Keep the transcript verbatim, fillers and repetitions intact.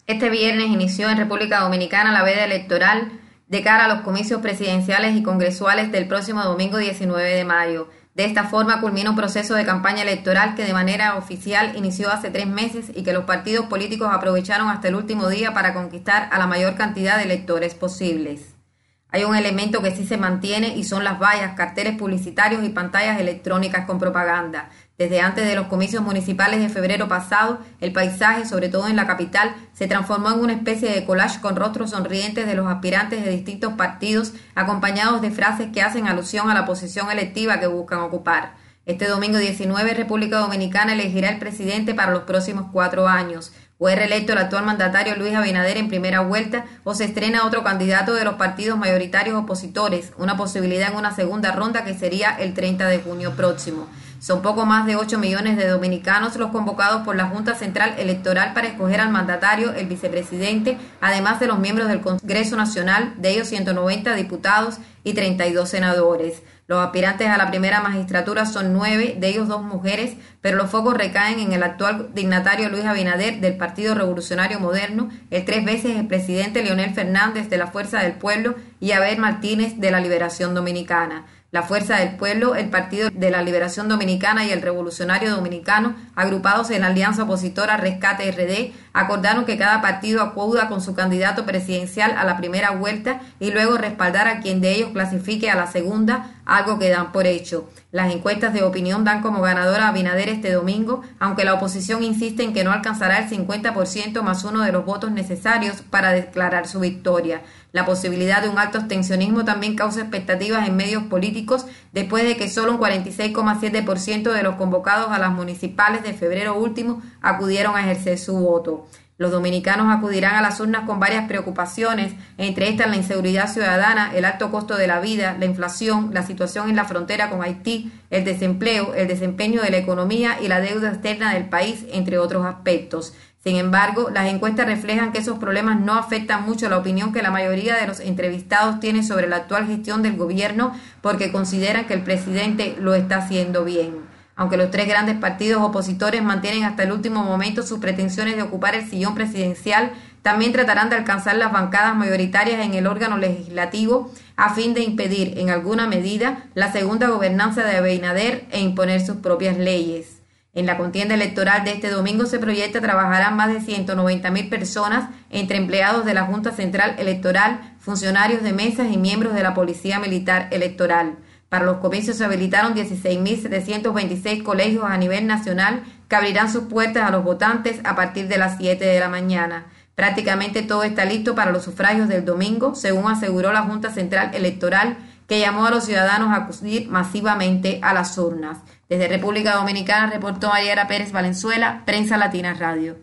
Este viernes inició en República Dominicana la veda electoral de cara a los comicios presidenciales y congresuales del próximo domingo diecinueve de mayo. De esta forma culmina un proceso de campaña electoral que de manera oficial inició hace tres meses y que los partidos políticos aprovecharon hasta el último día para conquistar a la mayor cantidad de electores posibles. Hay un elemento que sí se mantiene y son las vallas, carteles publicitarios y pantallas electrónicas con propaganda. Desde antes de los comicios municipales de febrero pasado, el paisaje, sobre todo en la capital, se transformó en una especie de collage con rostros sonrientes de los aspirantes de distintos partidos, acompañados de frases que hacen alusión a la posición electiva que buscan ocupar. Este domingo diecinueve, República Dominicana elegirá el presidente para los próximos cuatro años. O es reelecto el actual mandatario Luis Abinader en primera vuelta o se estrena otro candidato de los partidos mayoritarios opositores, una posibilidad en una segunda ronda que sería el treinta de junio próximo. Son poco más de ocho millones de dominicanos los convocados por la Junta Central Electoral para escoger al mandatario, el vicepresidente, además de los miembros del Congreso Nacional, de ellos ciento noventa diputados y treinta y dos senadores. Los aspirantes a la primera magistratura son nueve, de ellos dos mujeres, pero los focos recaen en el actual dignatario Luis Abinader del Partido Revolucionario Moderno, el tres veces expresidente Leonel Fernández de la Fuerza del Pueblo y Abel Martínez de la Liberación Dominicana. La Fuerza del Pueblo, el Partido de la Liberación Dominicana y el Revolucionario Dominicano, agrupados en la alianza opositora Rescate R D, acordaron que cada partido acuda con su candidato presidencial a la primera vuelta y luego respaldar a quien de ellos clasifique a la segunda, algo que dan por hecho. Las encuestas de opinión dan como ganadora a Abinader este domingo, aunque la oposición insiste en que no alcanzará el cincuenta por ciento más uno de los votos necesarios para declarar su victoria. La posibilidad de un alto abstencionismo también causa expectativas en medios políticos después de que solo un cuarenta y seis coma siete por ciento de los convocados a las municipales de febrero último acudieron a ejercer su voto. Los dominicanos acudirán a las urnas con varias preocupaciones, entre estas la inseguridad ciudadana, el alto costo de la vida, la inflación, la situación en la frontera con Haití, el desempleo, el desempeño de la economía y la deuda externa del país, entre otros aspectos. Sin embargo, las encuestas reflejan que esos problemas no afectan mucho la opinión que la mayoría de los entrevistados tiene sobre la actual gestión del gobierno porque consideran que el presidente lo está haciendo bien. Aunque los tres grandes partidos opositores mantienen hasta el último momento sus pretensiones de ocupar el sillón presidencial, también tratarán de alcanzar las bancadas mayoritarias en el órgano legislativo a fin de impedir, en alguna medida, la segunda gobernanza de Abinader e imponer sus propias leyes. En la contienda electoral de este domingo se proyecta trabajarán más de ciento noventa mil personas entre empleados de la Junta Central Electoral, funcionarios de mesas y miembros de la Policía Militar Electoral. Para los comicios se habilitaron dieciséis mil setecientos veintiséis colegios a nivel nacional que abrirán sus puertas a los votantes a partir de las siete de la mañana. Prácticamente todo está listo para los sufragios del domingo, según aseguró la Junta Central Electoral, que llamó a los ciudadanos a acudir masivamente a las urnas. Desde República Dominicana reportó Mariela Pérez Valenzuela, Prensa Latina Radio.